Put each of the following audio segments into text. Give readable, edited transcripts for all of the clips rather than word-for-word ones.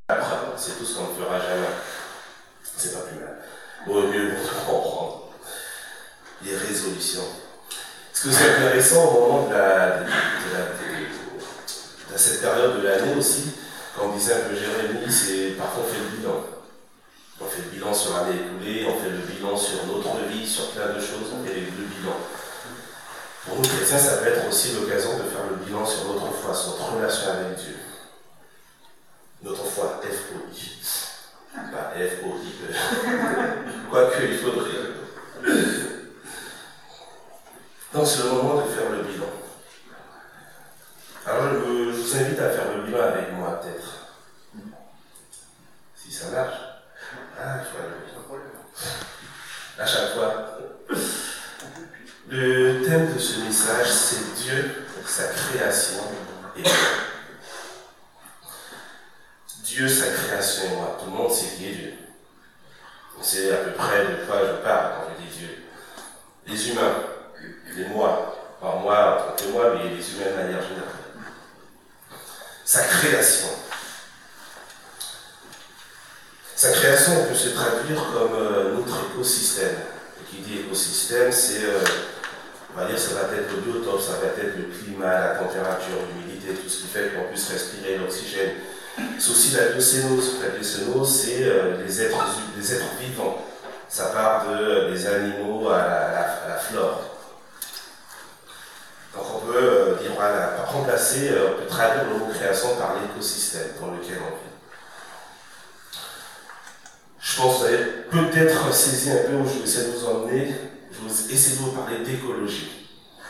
C'est tout ce qu'on ne fera jamais. C'est pas plus mal. Au mieux pour comprendre les résolutions. Ce que c'est intéressant au moment de cette période de l'année aussi, quand on disait un peu Jérémie, c'est parfois on fait le bilan. On fait le bilan sur l'année écoulée, on fait le bilan sur notre vie, sur plein de choses, on fait le bilan. Pour nous chrétiens, ça peut être aussi l'occasion de faire le bilan sur notre foi, sur notre relation avec Dieu. Notre foi, F-O-I. Pas F-O-I. Quoique, il faudrait. Donc, c'est le moment de faire le bilan. Alors, je vous invite à faire le bilan avec moi, peut-être. Si ça marche. Ah, il faut faire le bilan. À chaque fois. Le thème de ce message, c'est Dieu, sa création et moi. Dieu, sa création et moi. Tout le monde sait qui est Dieu. On sait à peu près de quoi je parle quand je dis Dieu. Les humains, les moi. Pas moi en tant que moi, mais les humains de manière générale. Sa création. Sa création, on peut se traduire comme notre écosystème. Et qui dit écosystème, c'est, on va dire, ça va être le biotope, ça va être le climat, la température, l'humidité, tout ce qui fait qu'on puisse respirer l'oxygène. C'est aussi la biocénose. La biocénose, c'est les êtres vivants. Ça part des animaux à la flore. Donc on peut dire, voilà, remplacer, on peut traduire le mot création par l'écosystème dans lequel on vit. Je pense que vous avez peut-être saisi un peu où je vais essayer de vous emmener. Je vais essayer de vous parler d'écologie.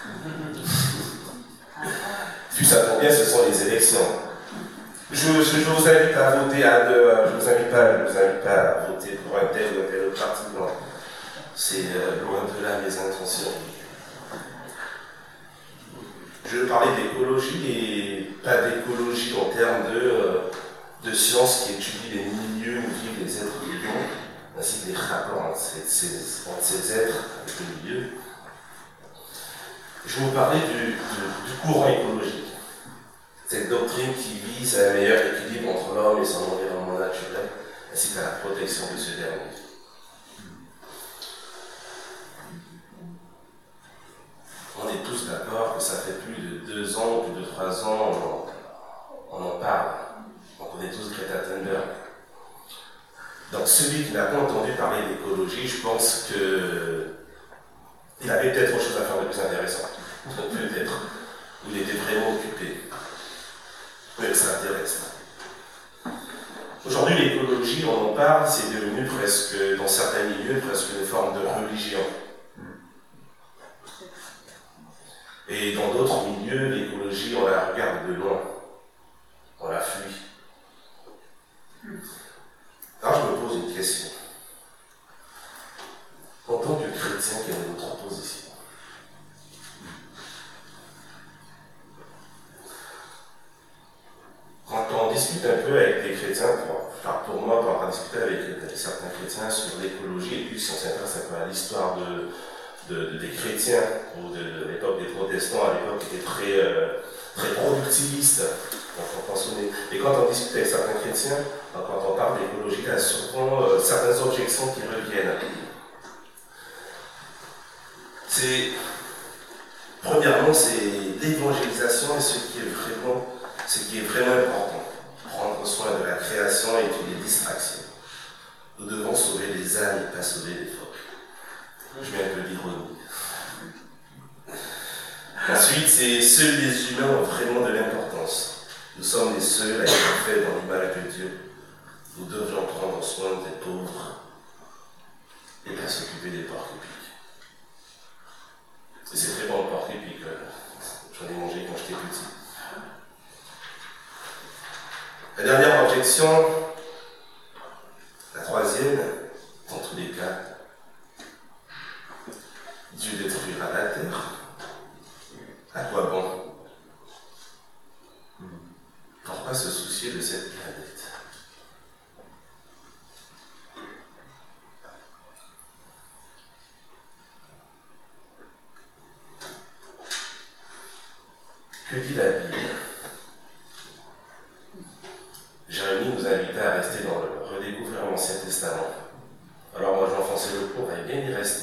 Puis ça tombe bien, ce sont les élections. Je vous invite à voter à deux. Je vous invite pas à voter pour un tel ou un tel autre parti. Non. C'est loin de là mes intentions. Je veux parler d'écologie et pas d'écologie en termes de science qui étudie les milieux où vivent les êtres vivants, ainsi que les rapports entre ces êtres avec le milieu. Je vais vous parler du courant écologique. Cette doctrine qui vise à un meilleur équilibre entre l'homme et son environnement naturel, ainsi qu'à la protection de ce dernier. On est tous d'accord que ça fait plus de 2 ans, plus de 3 ans, on en parle. On connaît tous Greta Thunberg. Donc celui qui n'a pas entendu parler d'écologie, je pense qu'il avait peut-être autre chose à faire de plus intéressant. Peut-être. Il était vraiment occupé. Mais ça intéresse. Aujourd'hui, l'écologie, on en parle, c'est devenu presque, dans certains milieux, presque une forme de religion. Et dans d'autres milieux, l'écologie, on la regarde de loin. On la fuit. Alors je me pose une question. En tant que chrétien, quelle est notre position ? Quand on discute un peu avec des chrétiens, pour moi, pour avoir discuté avec certains chrétiens sur l'écologie, et puis si on s'intéresse un peu à l'histoire des chrétiens, ou de l'époque des protestants, à l'époque qui était très productiviste, et quand on discute avec certains chrétiens, quand on parle d'écologie, il y a souvent certaines objections qui reviennent. Premièrement, c'est l'évangélisation et ce qui est vraiment important. Prendre soin de la création et des distractions. Nous devons sauver les âmes et pas sauver les phoques. Je mets un peu d'ironie. Ensuite, c'est seuls les humains ont vraiment de l'importance. Nous sommes les seuls à être faits dans l'image de Dieu. Nous devrions prendre soin des pauvres et pas s'occuper des porcs épics. Et c'est très bon le porc épic. J'en ai mangé quand j'étais petit. La dernière objection, la troisième, dans tous les cas, Dieu détruira la terre. À quoi bon ? Pourquoi se soucier de cette planète ? Que dit la Bible ? Jérémie nous invite à à rester dans le redécouvrir l'Ancien Testament. Alors moi j'enfonçais le cours, et bien y rester.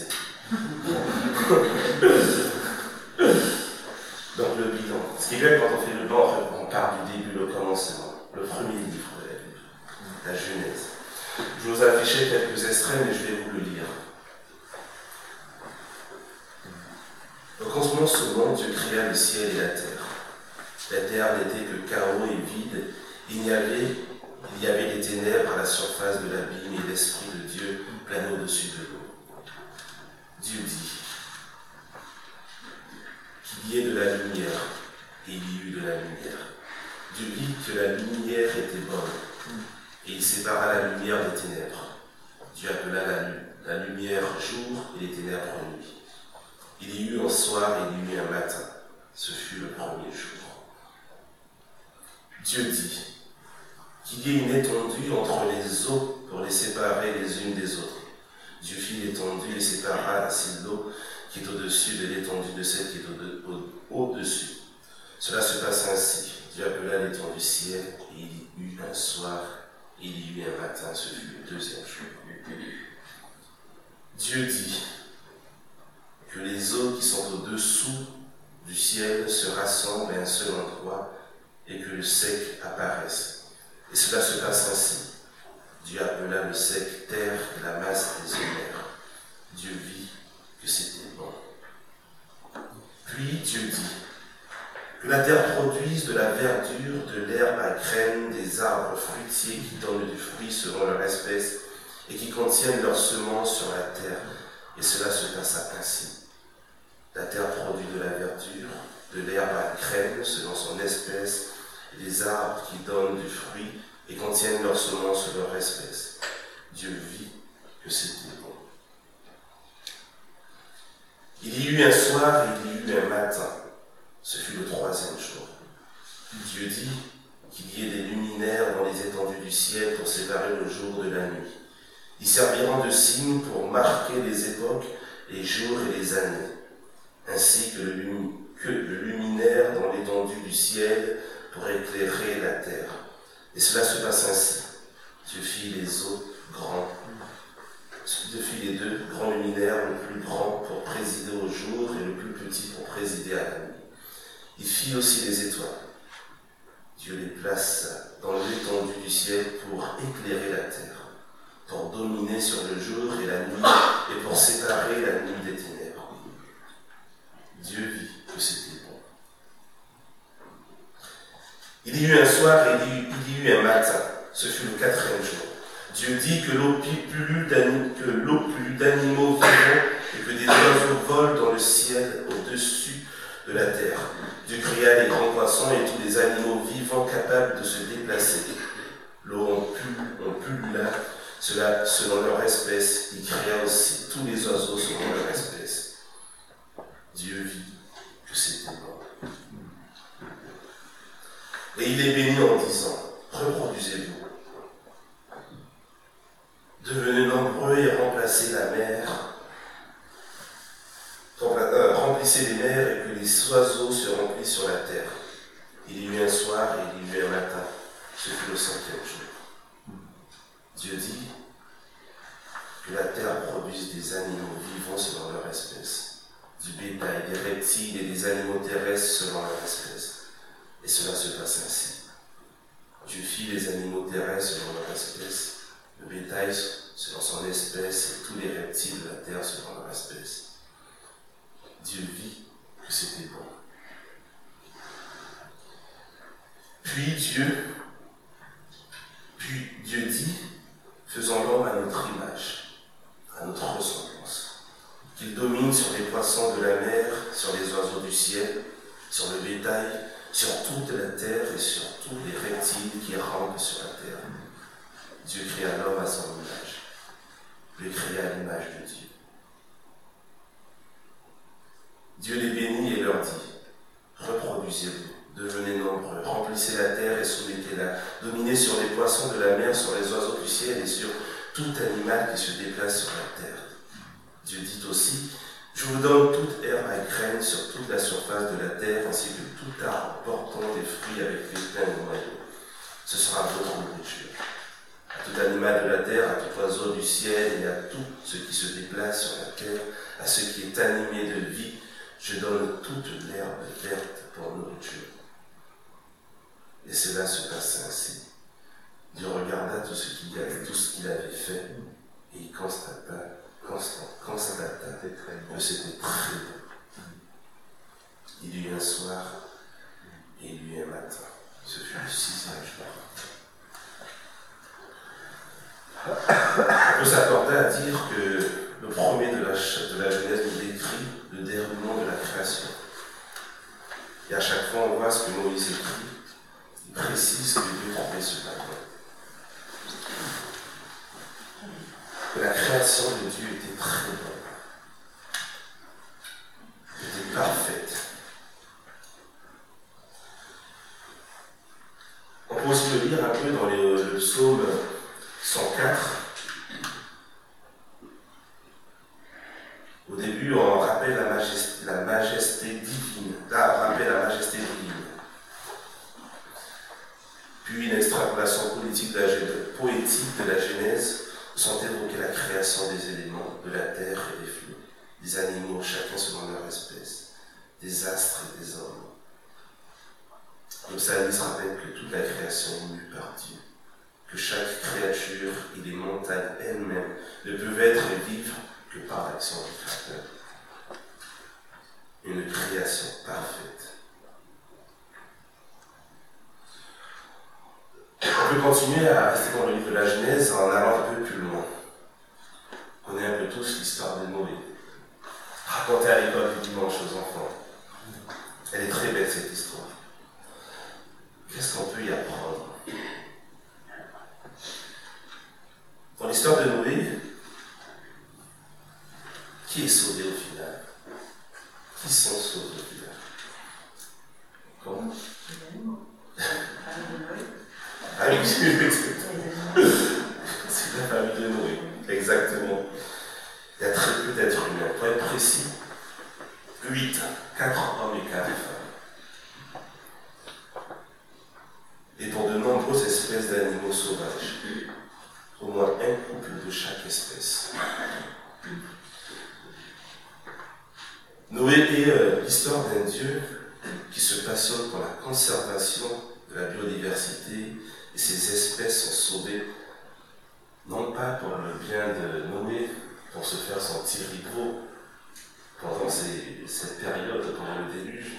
Donc le bilan. Ce qui est bien quand on fait le bilan, on part du début, le commencement, le premier livre de la Bible, la Genèse. Je vous ai affiché quelques extraits, mais je vais vous le lire. Au commencement, Dieu créa le ciel et la terre. La terre n'était que chaos et vide. Il y avait des ténèbres à la surface de l'abîme et l'Esprit de Dieu planait au-dessus de l'eau. Dieu dit qu'il y ait de la lumière, et il y eut de la lumière. Dieu vit que la lumière était bonne, et il sépara la lumière des ténèbres. Dieu appela la lumière jour et les ténèbres nuit. Il y eut un soir et il y eut un matin. Ce fut le premier jour. Dieu dit qu'il y ait une étendue entre les eaux pour les séparer les unes des autres. Dieu fit l'étendue et sépara ainsi l'eau qui est au-dessus de l'étendue de celle qui est au-dessus. Cela se passe ainsi. Dieu appela l'étendue ciel, et il y eut un soir, et il y eut un matin, ce fut le deuxième jour. Dieu dit que les eaux qui sont au-dessous du ciel se rassemblent à un seul endroit et que le sec apparaisse. Et cela se passe ainsi. Dieu appela le sec terre et la masse des eaux mers. Dieu vit que c'était bon. Puis Dieu dit que la terre produise de la verdure, de l'herbe à graines, des arbres fruitiers qui donnent du fruit selon leur espèce et qui contiennent leurs semences sur la terre. Et cela se passa ainsi. La terre produit de la verdure, de l'herbe à graines selon son espèce, et des arbres qui donnent du fruit et contiennent leurs semences sur leur espèce. Dieu vit que c'était bon. Il y eut un soir et il y eut un matin. Ce fut le troisième jour. Dieu dit qu'il y ait des luminaires dans les étendues du ciel pour séparer le jour de la nuit. Ils serviront de signes pour marquer les époques, les jours et les années, ainsi que le luminaire dans l'étendue du ciel pour éclairer la terre. Et cela se passe ainsi. Dieu fit les deux grands luminaires, le plus grand pour présider au jour et le plus petit pour présider à la nuit. Il fit aussi les étoiles. Dieu les place dans l'étendue du ciel pour éclairer la terre, pour dominer sur le jour et la nuit et pour séparer la nuit des ténèbres. Dieu vit que c'était bon. Il y eut un soir et il y eut un matin. Ce fut le quatrième jour. Dieu dit que l'eau plus d'animaux vivants et que des oiseaux volent dans le ciel au-dessus de la terre. Dieu créa les grands poissons et tous les animaux vivants capables de se déplacer. L'eau en pullula, cela selon leur espèce. Il créa aussi tous les oiseaux selon leur espèce. Dieu vit que c'était bon. Et il est béni en disant, reproduisez-vous. Devenez nombreux et remplissez la mer. Remplissez les mers et que les oiseaux se remplissent sur la terre. Il y eut un soir et il y eut un matin. Ce fut le cinquième jour. Dieu dit que la terre produise des animaux vivants selon leur espèce, du bétail, des reptiles et des animaux terrestres selon leur espèce. Et cela se passe ainsi. Dieu fit les animaux terrestres selon leur espèce, le bétail selon son espèce et tous les reptiles de la terre selon leur espèce. Dieu vit que c'était bon. Puis Dieu dit, faisons l'homme à notre image, à notre ressemblance, qu'il domine sur les poissons de la mer, sur les oiseaux du ciel, sur le bétail, sur toute la terre et sur tous les reptiles qui rampent sur la terre. Dieu créa l'homme à son image, le créa à l'image de Dieu. Dieu les bénit et leur dit, reproduisez-vous, devenez nombreux, remplissez la terre et soumettez-la, dominez sur les poissons de la mer, sur les oiseaux du ciel et sur tout animal qui se déplace sur la terre. Dieu dit aussi, je vous donne toute herbe à graines sur toute la surface de la terre, ainsi que tout arbre portant des fruits avec les pleins de noyaux. Ce sera votre nourriture. animal de la terre, à tout oiseau du ciel et à tout ce qui se déplace sur la terre, à ce qui est animé de vie, je donne toute l'herbe verte pour nourriture. Et cela se passa ainsi. Dieu regarda tout ce qu'il avait fait, et il constata que c'était très bon. Il y eut un soir, et il y eut un matin. Ce fut le 6e jour. On peut s'accorder à dire que le premier de la Genèse nous décrit le déroulement de la création. Et à chaque fois, on voit ce que Moïse écrit. Il précise que Dieu trouvait ce matin. Que la création de Dieu était très bonne. Était parfaite. On peut aussi le lire un peu dans le psaume 104. Au début, on rappelle la majesté divine. Là, on rappelle la majesté divine. Puis une extrapolation poétique de la Genèse sont évoquées la création des éléments, de la terre et des flots, des animaux, chacun selon leur espèce, des astres et des hommes. Le psalmiste rappelle que toute la création est mue par Dieu, que chaque créature et les montagnes elles-mêmes ne peuvent être et vivre que par l'action du Créateur. Une création parfaite. On peut continuer à rester dans le livre de la Genèse en allant un peu plus loin. On connaît un peu tous l'histoire de Noé, racontée à l'école du dimanche aux enfants. Elle est très belle cette histoire. Qu'est-ce qu'on peut y apprendre? Dans l'histoire de Noé, qui est sauvé au final? Qui sont sauvés au final? Comment? Ah oui, c'est la famille de Noé, exactement. Il y a très peu d'êtres humains. Pour être précis, 8, 4 hommes et 4 femmes. Et pour de nombreuses espèces d'animaux sauvages, au moins un couple de chaque espèce. Noé est l'histoire d'un Dieu qui se passionne pour la conservation de la biodiversité, et ces espèces sont sauvées non pas pour le bien de Noé, pour se faire son petit rideau pendant cette période, pendant le déluge,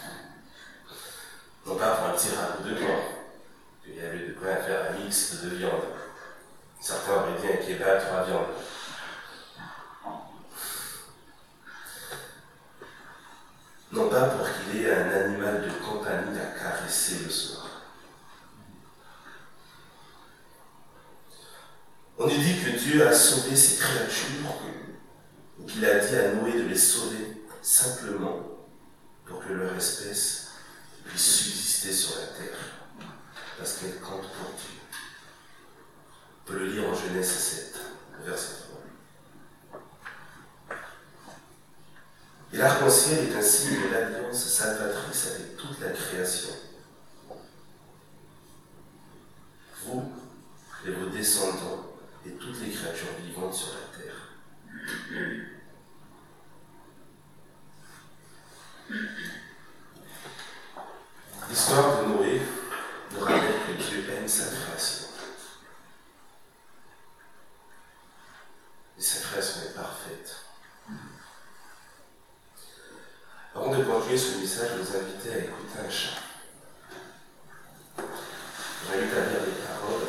non pas pour un petit ragoût de porc. Il y avait de quoi faire un mix de viande. Certains auraient dit un kebab, 3 viandes. Non pas pour qu'il ait un animal de compagnie à caresser le soir. On nous dit que Dieu a sauvé ses créatures, ou qu'il a dit à Noé de les sauver simplement pour que leur espèce puisse subsister sur la terre, parce qu'elle compte pour Dieu. On peut le lire en Genèse 7, verset 3. Et l'arc-en-ciel est un signe de l'alliance salvatrice avec toute la création. Vous et vos descendants et toutes les créatures vivantes sur la terre. L'histoire de Noé nous rappelle que Dieu aime sa création. Et sa création est parfaite. Avant de continuer ce message, je vous invite à écouter un chant. Je vous invite à lire les paroles.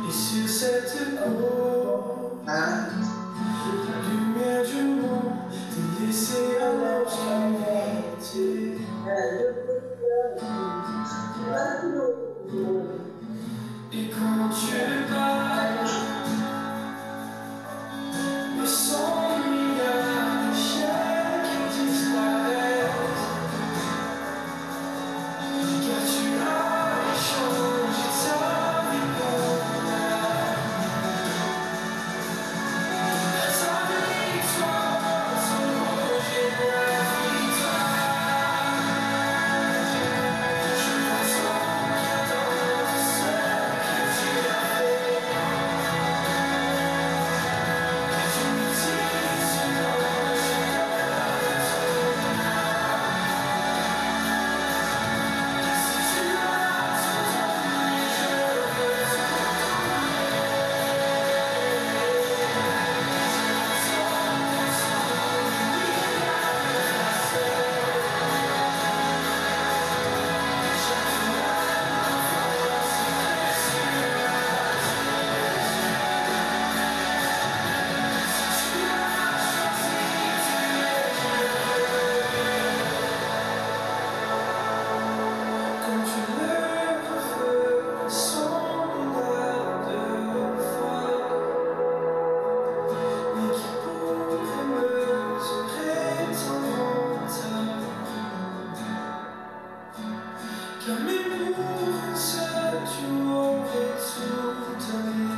Et sur cette côte, lumière du monde, t'es laissé à l'obscurité. Et quand tu parles, mais sans milliard de chiens qui disparaissent, car tu as changé ta vie pour moi. Ta victoire, ton projet de la victoire. Je vois ton cœur dans ce que tu as fait. Tu me dis quand tu lèves le feu sans regard de foi, mais qui pourrait me se prétendre. Car même pour une seule, tu aurais tout donné.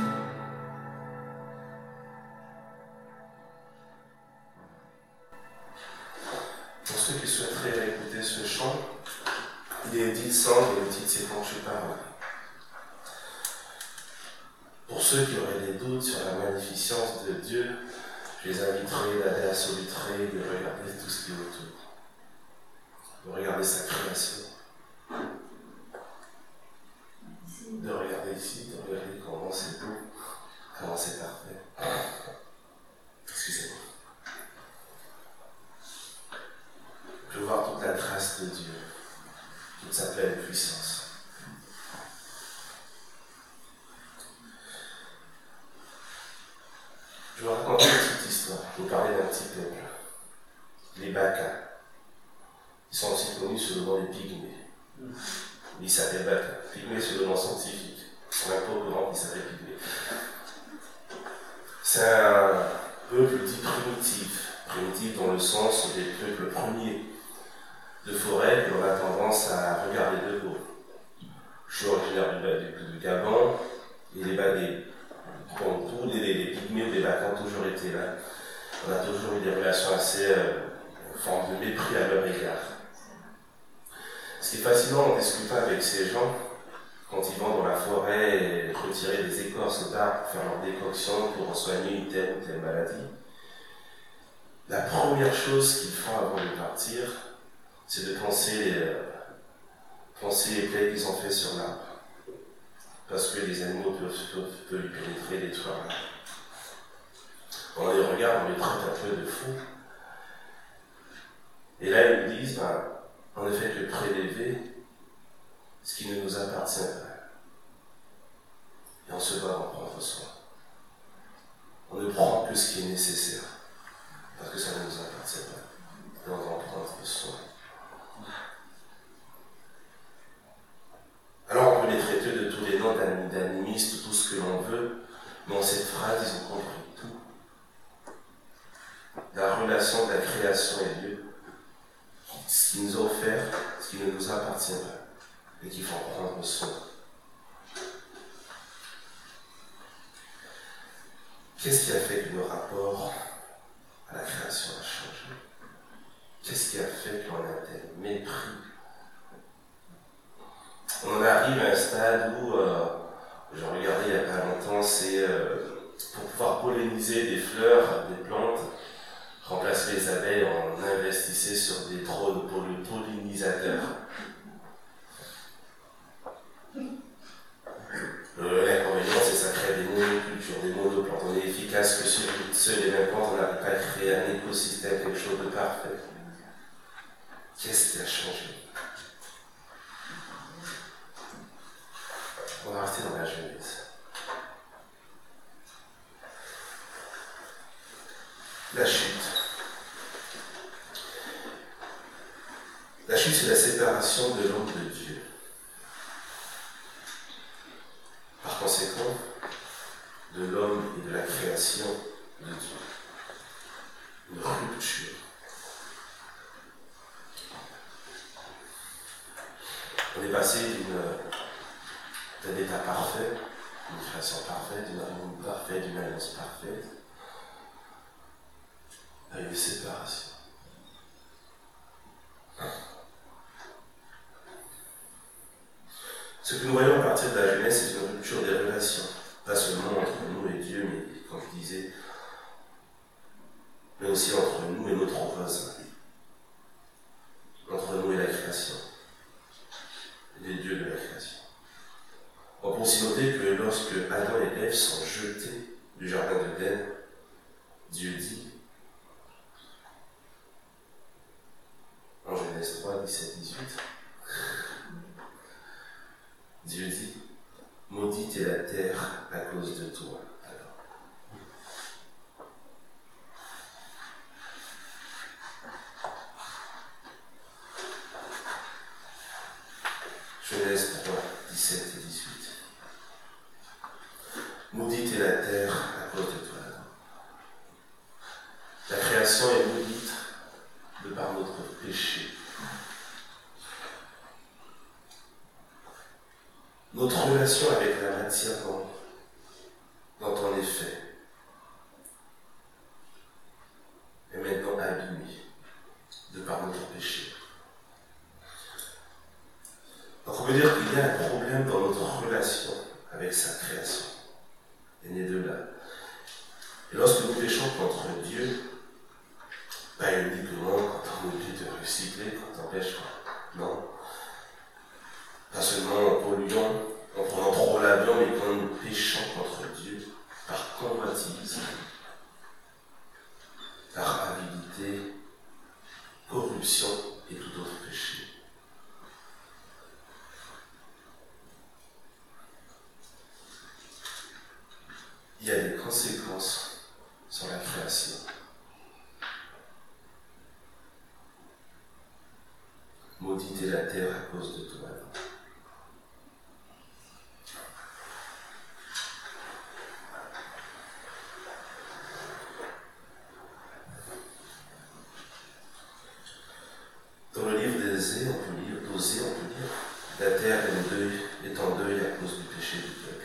Pour ceux qui souhaiteraient écouter ce chant, il est dit sang et le titre c'est quand tu parles. Pour ceux qui auraient des doutes sur la magnificence de Dieu, je les inviterai d'aller à Solitré, de regarder tout ce qui est autour, de regarder sa création, de regarder ici, de regarder comment c'est beau, comment c'est parfait. Excusez-moi. Je veux voir toute la trace de Dieu, toute sa pleine puissance. Je vais vous raconter une petite histoire, je vais vous parler d'un petit peuple, les Baka. Ils sont aussi connus sous le nom des Pygmées. Ils s'appellent Baka. Pygmée, c'est le nom scientifique. On n'a pas au courant qu'ils s'appellent Pygmée. C'est un peuple dit primitif dans le sens des peuples premiers de forêt, et on a tendance à regarder de haut. Je suis originaire du Gabon, et les Pygmées ou les Baka ont toujours été là. On a toujours eu des relations assez en forme de mépris à leur égard. Ce qui est fascinant en discutant avec ces gens, quand ils vont dans la forêt et retirer des écorces d'arbres pour faire leur décoction pour soigner une telle ou telle maladie, la première chose qu'ils font avant de partir, c'est de penser les plaies qu'ils ont fait sur l'arbre. Parce que les animaux peuvent lui pénétrer, détruire l'arbre. On les regarde, on les traite un peu de fous. Et là, ils nous disent, on ne fait que prélever ce qui ne nous appartient pas. Et on se doit d'en prendre soin. On ne prend que ce qui est nécessaire, parce que ça ne nous appartient pas. Et on doit en prendre soin. Alors on peut les traiter de tous les noms d'animistes, tout ce que l'on veut, mais en cette phrase, ils ont compris tout. La relation de la création et Dieu, ce qui nous a offert, ce qui ne nous appartient pas, et qu'il faut en prendre soin. Qu'est-ce qui a fait que nos rapports à la création a changé? Qu'est-ce qui a fait qu'on a un tel mépris? On arrive à un stade où, j'ai regardé il n'y a pas longtemps, c'est pour pouvoir polliniser des fleurs, des plantes, remplacer les abeilles, on investissait sur des drones pollinisateurs. L'inconvénient, c'est que ça crée des monocultures, des monoplantes. On est efficace que sur une seule et même plante, on n'arrive pas à créer un écosystème, quelque chose de parfait. Qu'est-ce qui a changé? On va rester dans la Genèse. La chute. La chute, c'est la séparation de l'homme de Dieu. Par conséquent, de l'homme et de la création de Dieu. Une rupture. On est passé d'un état parfait, d'une création parfaite, d'une harmonie parfaite, d'une alliance parfaite, à une séparation. Ce que nous voyons à partir de la Genèse, c'est une rupture des relations, pas seulement entre nous et Dieu, mais comme je disais, mais aussi entre nous et notre voisin, entre nous et la création, les dieux de la création. On peut aussi noter que lorsque Adam et Ève sont jetés du jardin d'Éden, Dieu dit, en Genèse 3, 17, 18, Dieu dit, maudite est la terre à cause de toi. Genèse 3, 17 et 18. Maudite est la terre à cause de toi. La création est maudite de par notre péché. Notre relation avec la matière dont on est fait est maintenant abîmée de par notre péché. Donc on peut dire qu'il y a un problème dans notre relation avec sa création. Elle est née de là. Et lorsque nous péchons contre Dieu, pas uniquement quand on oublie de recycler, quand on pêche, non. Pas seulement en polluant, en prenant trop l'avion, mais quand nous péchons contre Dieu, par convoitise, par avidité, corruption et tout autre péché. Il y a des conséquences sur la création. Maudite est la terre à cause de toi. Dans le livre d'Osée, on peut lire, la terre est en deuil à cause du péché du peuple.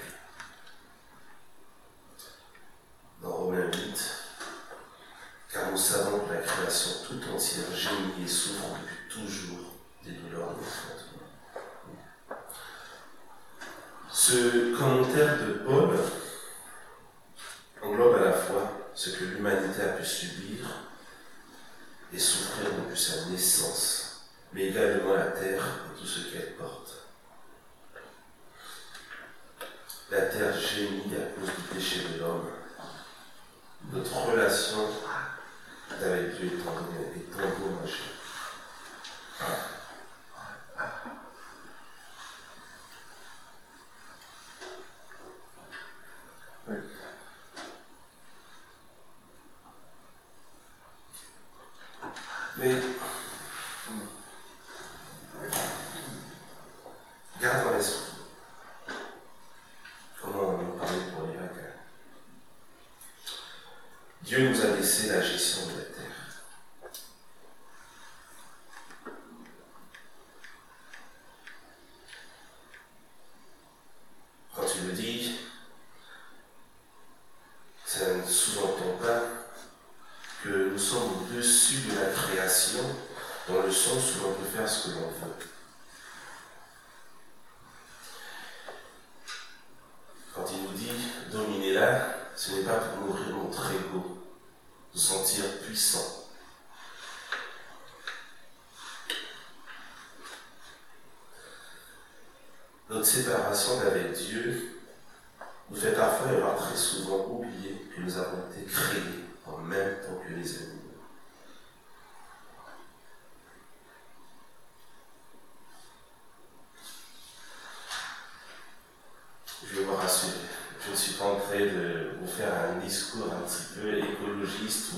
Dans Romains 8, car nous savons que la création tout entière gémit et souffre depuis toujours des douleurs de l'enfantement. Ce commentaire de Paul englobe à la fois ce que l'humanité a pu subir et souffrir depuis sa naissance, mais également la terre et tout ce qu'elle porte. La terre gémit à cause du péché de l'homme. Notre relation avec Dieu est endommagée. Mais garde en l'esprit comment on en parlait pour l'Irak. Dieu nous a laissé la gestion de la terre. Quand tu le dis, ça ne sous-entend pas que nous sommes au-dessus de la création, dans le sens où l'on peut faire ce que l'on veut. Quand il nous dit « dominez-la », ce n'est pas pour nourrir notre ego, nous sentir puissants. Notre séparation d'avec Dieu nous fait parfois et voire très souvent oublier que nous avons été créés en même temps que les animaux. Je vais vous rassurer, je ne suis pas tenterai de vous faire un discours un petit peu écologiste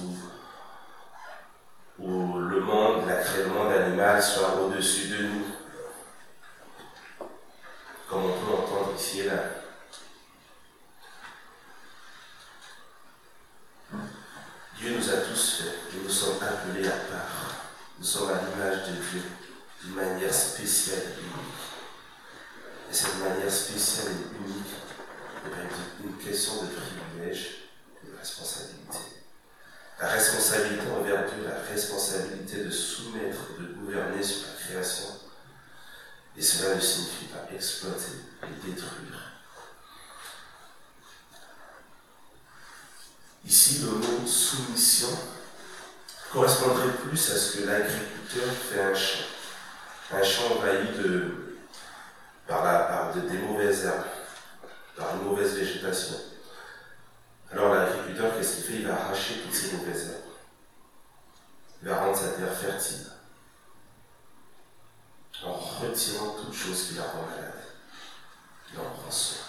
où le monde animal soit au-dessus de nous, comme on peut entendre ici et là. Dieu nous a tous fait, et nous sommes appelés à part. Nous sommes à l'image de Dieu, d'une manière spéciale et unique. Et cette manière spéciale et unique n'est pas une question de privilège, de responsabilité. La responsabilité envers Dieu, la responsabilité de soumettre, de gouverner sur la création. Et cela ne signifie pas exploiter et détruire. Ici, le mot soumission correspondrait plus à ce que l'agriculteur fait un champ. Un champ envahi par des mauvaises herbes, par une mauvaise végétation. Alors l'agriculteur, qu'est-ce qu'il fait? Il va arracher toutes ces mauvaises herbes. Il va rendre sa terre fertile. En retirant toute chose qui la rend malade. Il en prend soin.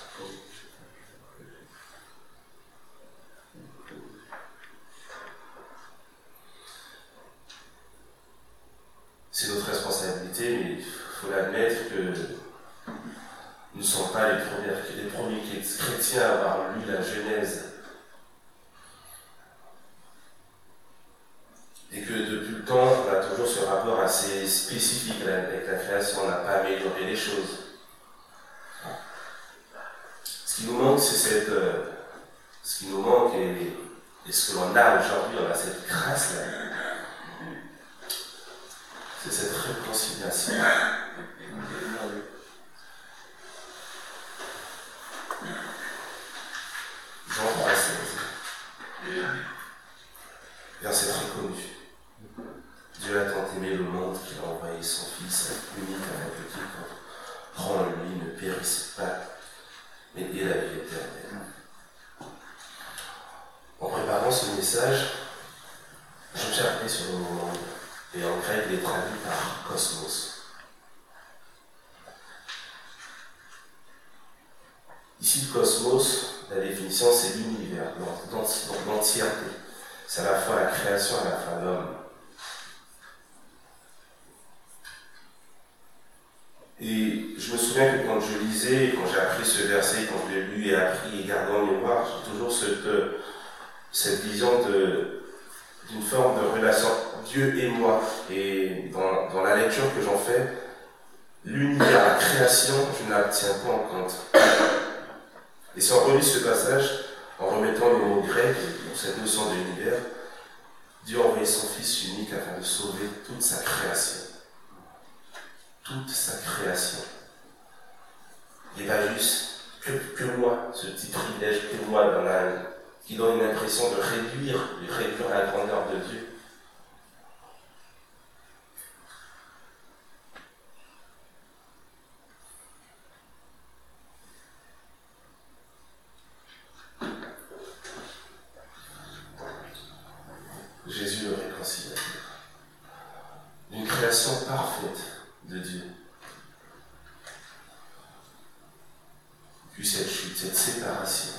C'est notre responsabilité, mais il faut l'admettre que nous ne sommes pas les premiers chrétiens à avoir lu la Genèse. Et que depuis le temps, on a toujours ce rapport assez spécifique avec la création, on n'a pas amélioré les choses. Ce qui nous manque, c'est ce qui nous manque et ce que l'on a aujourd'hui, on a cette grâce-là. C'est cette réconciliation. Jean 3,16. Verset très connu. Dieu a tant aimé le monde qu'il a envoyé son Fils unique afin que quiconque croit en lui ne périsse pas, mais ait la vie éternelle. En préparant ce message, je me suis appelé sur le mot monde, et en grec il est traduit par cosmos. Ici, le cosmos, la définition, c'est l'univers, dans l'entièreté. C'est à la fois la création et à la fois l'homme. Et je me souviens que quand je lisais, quand j'ai appris ce verset, quand je l'ai lu et appris et gardé en mémoire, j'ai toujours cette vision d'une forme de relation Dieu et moi. Et dans la lecture que j'en fais, l'univers, la création, je ne la tiens pas en compte. Et si on relit ce passage, en remettant le mot grec, cette notion d'univers, Dieu a envoyé son Fils unique afin de sauver toute sa création. Toute sa création. Et pas juste que moi, ce petit privilège que moi, qui donne une impression de réduire la grandeur de Dieu. Jésus le réconciliateur. Une création parfaite de Dieu. Puis cette chute, cette séparation.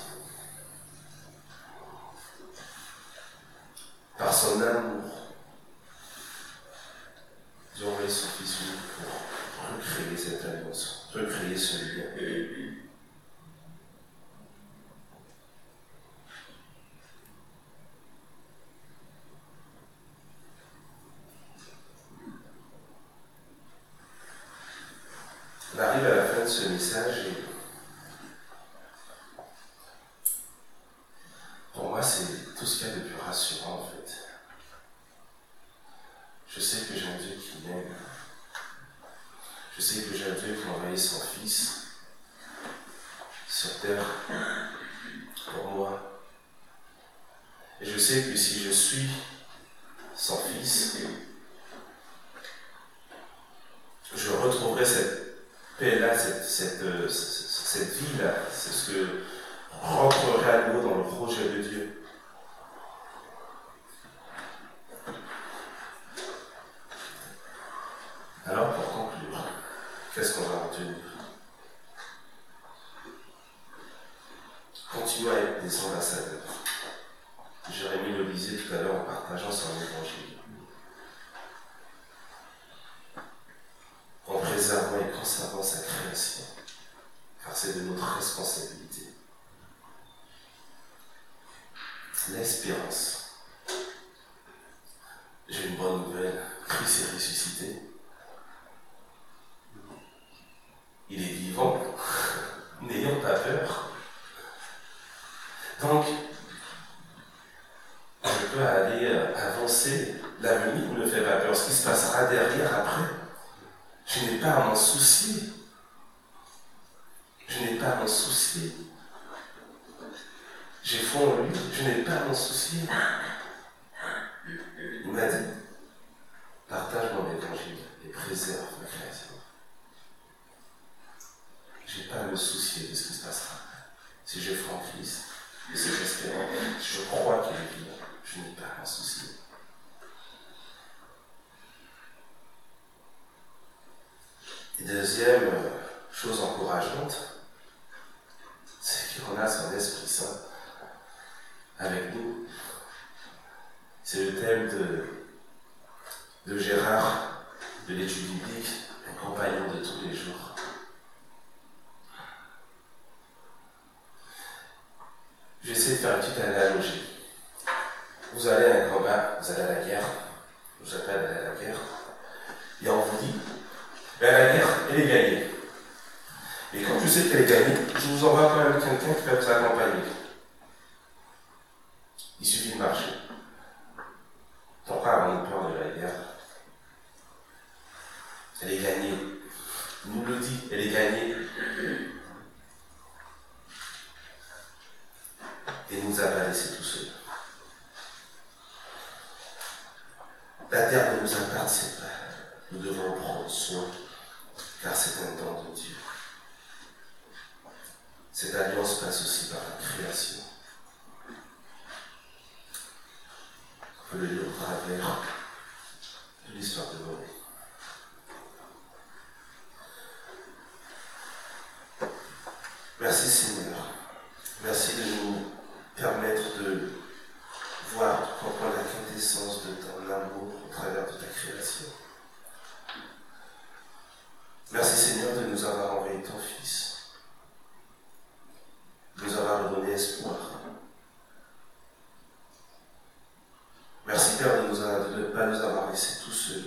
Par son amour, Dieu a envoyé son Fils unique pour recréer cette alliance, recréer ce lien. On arrive à la fin de ce message et pour moi c'est tout ce qu'il y a de plus rassurant en fait. Je sais que j'ai un Dieu qui m'aime. Je sais que j'ai un Dieu qui a envoyé son Fils sur terre pour moi. Et je sais que si je suis son Fils, je retrouverai cette paix-là, cette vie-là. C'est ce que rentrerai à nouveau dans le projet de Dieu. Alors pour conclure, qu'est-ce qu'on va retenir? Continuons à être des ambassadeurs. Jérémie le disait tout à l'heure en partageant son évangile. En préservant et conservant sa création, car c'est de notre responsabilité. L'espérance. J'ai une bonne nouvelle, Christ est ressuscité. Il est vivant, n'ayons pas peur. Donc, je peux aller avancer. L'avenir ne me fait pas peur. Ce qui se passera derrière, après, je n'ai pas à m'en soucier. Je n'ai pas à m'en soucier. J'ai foi en lui, je n'ai pas à m'en soucier. Il m'a dit, partage mon évangile et préserve ma création. Je n'ai pas à me soucier de ce qui se passera. Si j'ai foi en Christ, et si j'espère en lui, je crois qu'il est vivant, je n'ai pas à m'en soucier. Et deuxième chose encourageante, c'est qu'on a son Esprit Saint avec nous. C'est le thème de Gérard, de l'étude biblique, un compagnon de tous les jours. Je vais essayer de faire une petite analogie. Vous allez à un combat, vous allez à la guerre, je vous appelle à la guerre, et on vous dit, ben la guerre, elle est gagnée. Et quand je sais qu'elle est gagnée, je vous envoie quand même quelqu'un qui va vous accompagner. Il suffit de marcher. Pourquoi avons-nous peur de la guerre? Elle est gagnée. Il nous le dit, elle est gagnée. Et il ne nous a pas laissés tout seuls. La terre ne nous appartient pas. Nous devons en prendre soin, car c'est un don de Dieu. Cette alliance passe aussi par la création. On peut le lire au travers de l'histoire de Noé. Merci Seigneur. Merci de nous permettre de voir, de comprendre la quintessence de ton amour au travers de ta création. Merci Seigneur de nous avoir envoyé ton Fils, de nous avoir donné espoir. Merci Père de ne pas nous avoir laissés tout seuls,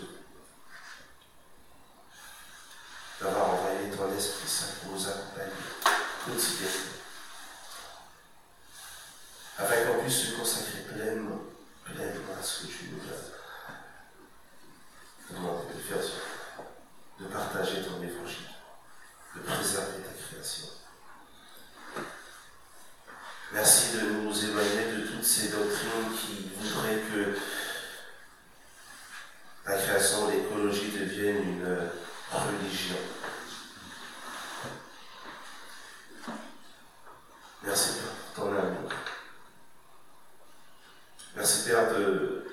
d'avoir envoyé ton Esprit Saint pour nous accompagner quotidiennement, afin qu'on puisse se consacrer pleinement à ce que tu nous as demandé de faire, de partager ton évangile, de préserver ta création. Merci de nous éloigner de toutes ces doctrines qui voudraient que la création, l'écologie devienne une religion. Merci Père pour ton amour. Merci Père de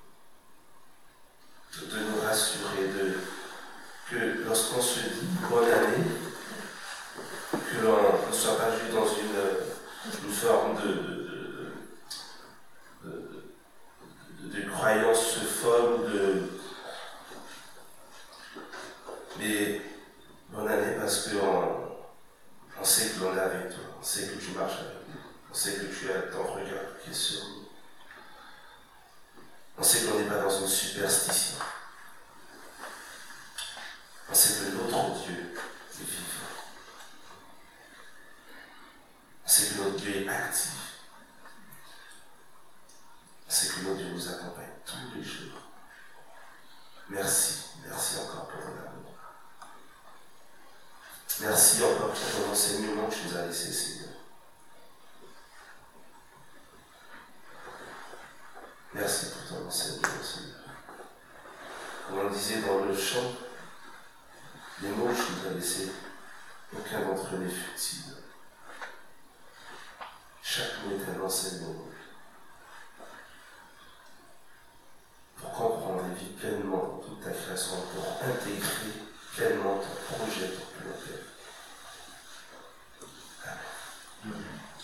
nous rassurer, que lorsqu'on se dit bonne année, que l'on ne soit pas juste dans une forme de croyance folle, mais bonne année parce qu'on sait que l'on est avec toi, on sait que tu marches avec nous, on sait que tu as ton regard qui est sur nous, on sait qu'on n'est pas dans une superstition, on sait que notre Dieu est vivant. C'est que notre Dieu est actif. C'est que notre Dieu nous accompagne tous les jours. Merci encore pour ton amour. Merci encore pour ton enseignement que tu nous as laissé, Seigneur. Merci pour ton enseignement, Seigneur. Comme on disait dans le chant, les mots que tu nous as laissés, aucun d'entre eux n'est futile. Chaque mot est un enseignement pour comprendre et vivre pleinement toute ta création, pour intégrer pleinement ton projet, ton plan.